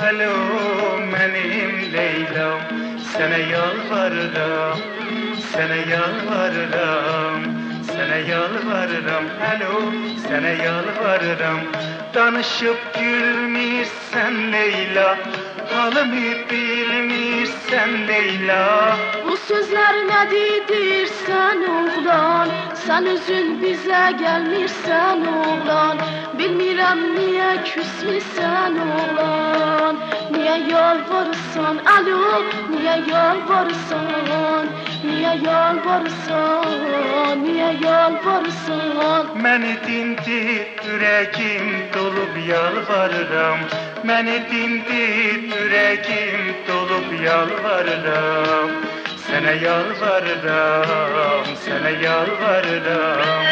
alo benim Leyla'm, sana yalvarırım, sana yalvarırım, sana yalvarırım, alo sana yalvarırım. Danışıp gülmüşsen Leyla, halımı bilmişsen Leyla. Bu sözler ne dedirsen oğlan, sen özün bize gelmirsen oğlan. Bilmirəm niye küsmüşsen oğlan, niye yalvarırsan alo, niye yalvarırsan, niye yalvarırsan, niye yalvarırsan. Məni dindir ürəkim dolub yalvarıram, məni dindir ürəkim dolub yalvarıram. Sənə yalvarıram, sənə yalvarıram.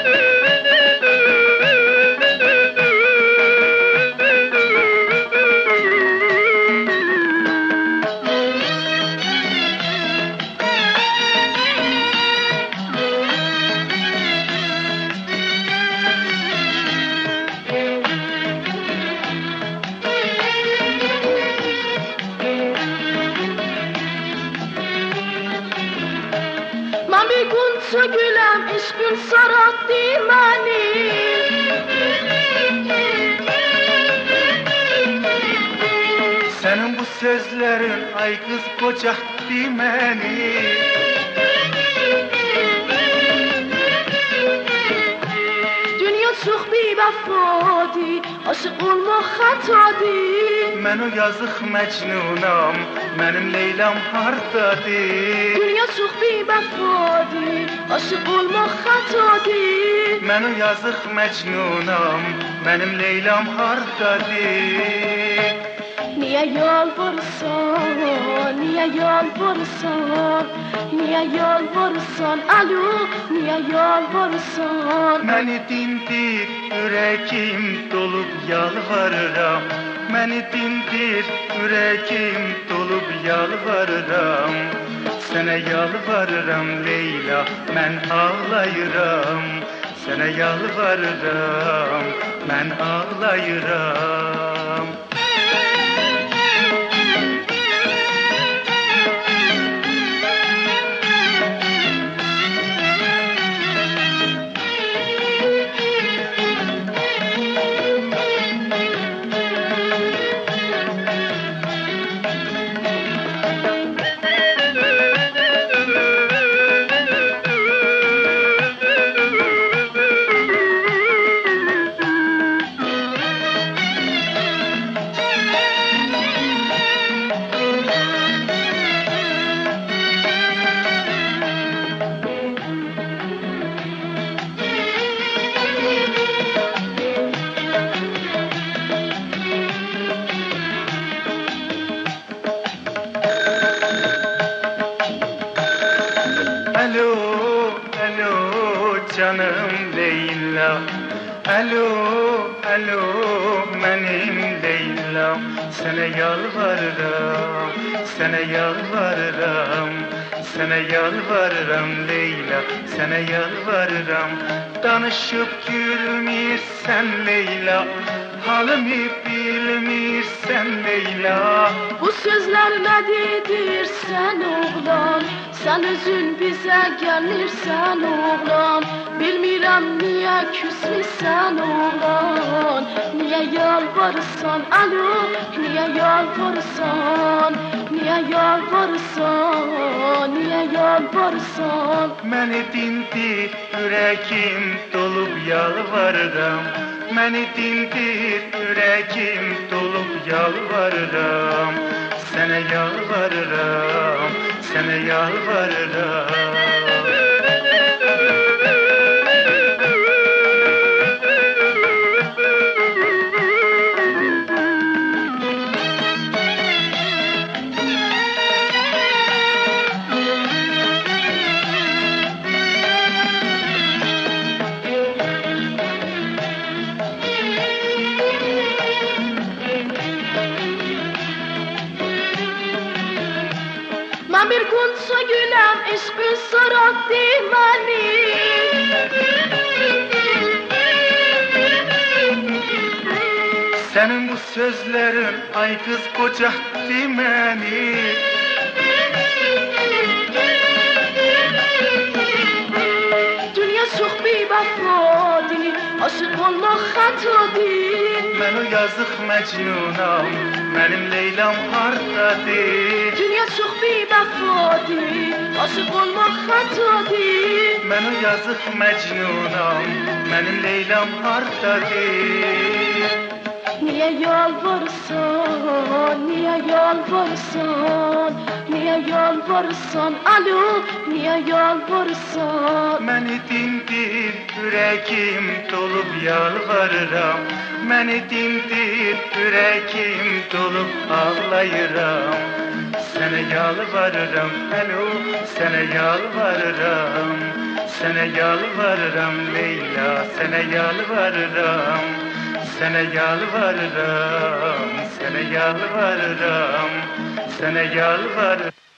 Mən bir qunça güləm, eşqin saratdı məni. Sənin bu sözlərin ay qız qocaqdı məni. Dünya çox bivəfadı, aşıq olmaq xətadır. Mən o yazıq məcnunam, mənim Leylam hardadır? Dünya çox bivəfadır, aşıq olmaq xətadır. Mən o yazıq məcnunam, mənim Leylam hardadır? Niye yalvarırsan, niye yalvarırsan, niye yalvarırsan alo, niye yalvarırsan. Məni dindir ürəkim dolub yalvarıram, məni dindir ürəkim dolub yalvarıram. Sənə yalvarıram Leyla, mən ağlayıram. Sənə yalvarıram, mən ağlayıram. Alo, alo canım Leyla. Alo, alo benim Leyla'm, sana yalvarırım, sana yalvarırım, sana yalvarırım Leyla, sana yalvarırım. Danışıp gülmüşsen Leyla, halımı bilmişsen Leyla. Bu sözler ne dedirsen oğlan, sen özün bize gelmirsen oğlan. Bilmirəm niye küsmüşsen oğlan, niye yalvarırsan alo, niye yalvarırsan, niye yalvarırsan, niye yalvarırsan. Məni dindir ürəkim dolub yalvarıram, məni dindir ürəkim dolub yalvarıram. Sənə yalvarıram, sənə yalvarıram. Mən bir qunça güləm, eşqin saratdı məni. Senin bu sözlerin ay kız kocattı beni. Dünya çok bir vefadır, aşık olmak hatadır. Ben o yazık Mecnunam, benim Leyla'm hardadır. Dünya çok bir vefadır, aşık olmak hatadır. Ben o yazık Mecnunam, benim Leyla'm hardadır. Niye yalvarırsan, niye yalvarırsan, niye yalvarırsan, alo, niye yalvarırsan? Beni dindir, yüreğim dolup yalvarıram. Beni dindir, yüreğim dolup ağlayıram. Sana yalvarıram, alo, sana yalvarıram. Sana yalvarıram Leyla, sana yalvarıram. Sana yalvarıram, sana yalvarıram, sana yalvarıram.